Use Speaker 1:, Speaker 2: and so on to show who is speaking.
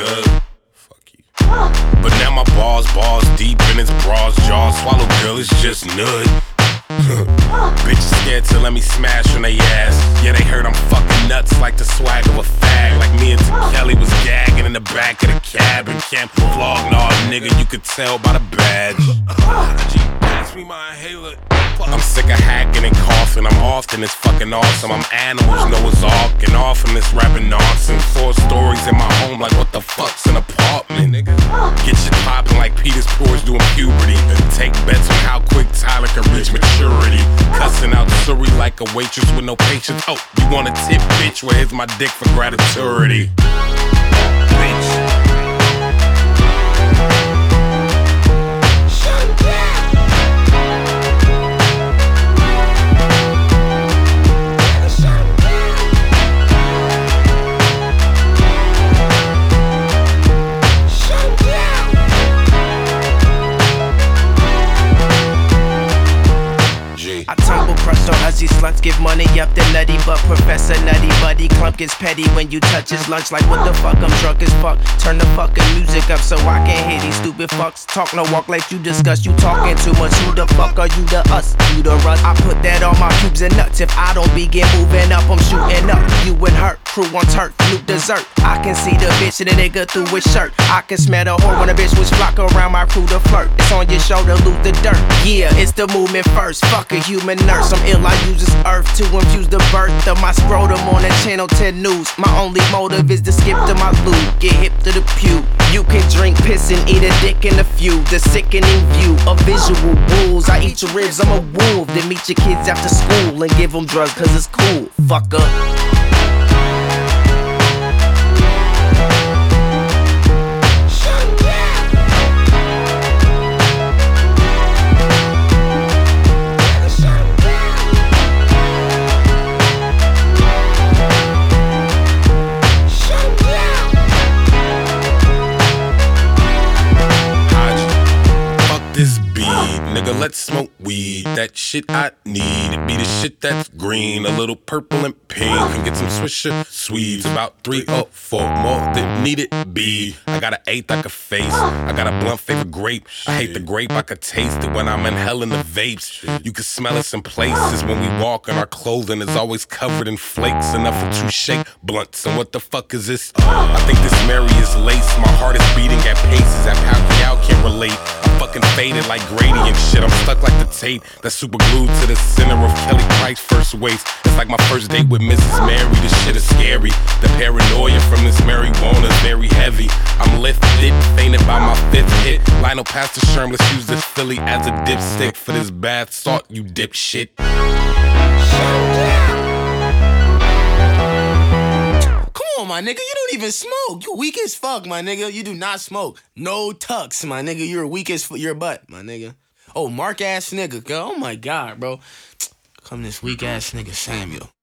Speaker 1: good. Fuck you. But now my balls deep in its bras, jaws swallow, girl, it's just nud. Bitches scared to let me smash on they ass. Yeah, they heard I'm fucking nuts like the swag of a fag. Like me and T. Kelly was gagging in the back of the cab and can't vlog, nah, nigga, you could tell by the badge. Pass me my inhaler. I'm sick of hacking and coughing. I'm often it's fucking awesome. I'm animals, Noah's Ark, and off from this rapping nonsense. 4 stories in my home, like what the fuck's an apartment, nigga? Get shit popping like Peter's Porridge doing puberty. And take bets on how quick Tyler can reach maturity. Cussing out Suri like a waitress with no patience. Oh, you want a tip, bitch? Well, here's my dick for gratitude. Bitch.
Speaker 2: I tumble crushed on Uzi sluts, give money up to Nutty, but Professor Nutty Buddy Clump gets petty when you touch his lunch. Like what the fuck, I'm drunk as fuck. Turn the fucking music up so I can hear these stupid fucks. Talk no walk like you discuss, you talking too much. Who the fuck are you to us? You the Russ. I put that on my pubes and nuts. If I don't begin moving up, I'm shooting up. You and her, crew on turf, loop dessert. I can see the bitch and the nigga through his shirt. I can smell the whore when a bitch was flock around my crew to flirt. It's on your shoulder, loot the dirt. Yeah, it's the movement first. Fuck a human nurse. I'm ill, I use this earth to infuse the birth of my scrotum on the Channel 10 news. My only motive is to skip to my loot, get hip to the pew. You can drink piss and eat a dick in a few. The sickening view of visual rules. I eat your ribs, I'm a wolf. Then meet your kids after school and give them drugs cause it's cool. Fuck up.
Speaker 1: This bead, nigga, let's smoke weed. That shit I need, it be the shit that's green, a little purple and pink, and get some Swisher Swedes. About 3 or 4 more that need it be. I got an eighth I could face, I got a blunt favorite grape. I hate the grape, I could taste it when I'm inhaling the vapes. You can smell us in places when we walk, and our clothing is always covered in flakes. Enough for 2 shake blunts, and what the fuck is this? I think this Mary is lace, my heart is beating at paces that Pacquiao can't relate. Fucking faded like Grady and shit. I'm stuck like the tape that's super glued to the center of Kelly Price's first waist. It's like my first date with Mrs. Mary. This shit is scary. The paranoia from this marijuana is very heavy. I'm lifted, fainted by my 5th hit. Lionel Pastor Sherm, let's use this Philly as a dipstick for this bath salt, you dipshit.
Speaker 3: Come on, my nigga, you don't even smoke. You weak as fuck, my nigga. You do not smoke. No tucks, my nigga. You're weak as your butt, my nigga. Oh, Mark ass nigga, girl. Oh my God, bro. Come this weak ass nigga Samuel.